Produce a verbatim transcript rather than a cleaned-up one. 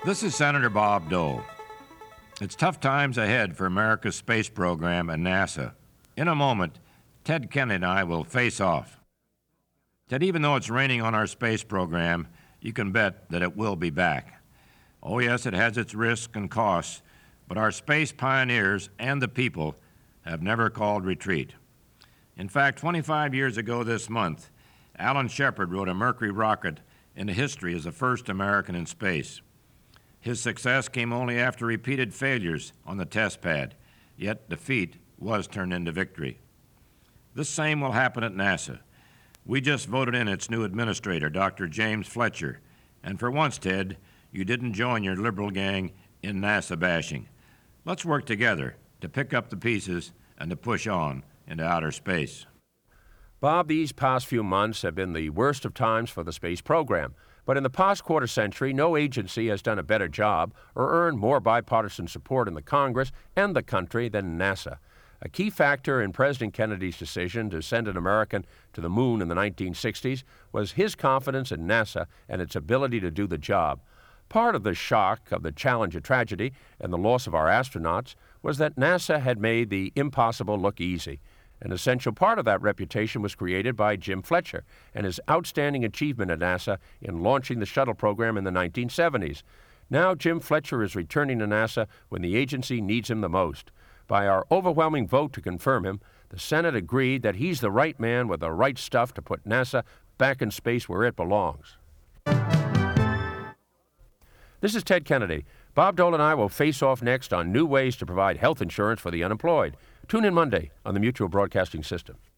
This is Senator Bob Dole. It's tough times ahead for America's space program and NASA. In a moment, Ted Kennedy and I will face off. Ted, even though it's raining on our space program, you can bet that it will be back. Oh yes, it has its risks and costs, but our space pioneers and the people have never called retreat. In fact, twenty-five years ago this month, Alan Shepard wrote a Mercury rocket into history as the first American in space. His success came only after repeated failures on the test pad, yet defeat was turned into victory. The same will happen at NASA. We just voted in its new administrator, Doctor James Fletcher, and for once, Ted, you didn't join your liberal gang in NASA bashing. Let's work together to pick up the pieces and to push on into outer space. Bob, these past few months have been the worst of times for the space program. But in the past quarter century, no agency has done a better job or earned more bipartisan support in the Congress and the country than NASA. A key factor in President Kennedy's decision to send an American to the moon in the nineteen sixties was his confidence in NASA and its ability to do the job. Part of the shock of the Challenger tragedy and the loss of our astronauts was that NASA had made the impossible look easy. An essential part of that reputation was created by Jim Fletcher and his outstanding achievement at NASA in launching the shuttle program in the nineteen seventies. Now Jim Fletcher is returning to NASA when the agency needs him the most. By our overwhelming vote to confirm him, the Senate agreed that he's the right man with the right stuff to put NASA back in space where it belongs. This is Ted Kennedy. Bob Dole and I will face off next on new ways to provide health insurance for the unemployed. Tune in Monday on the Mutual Broadcasting System.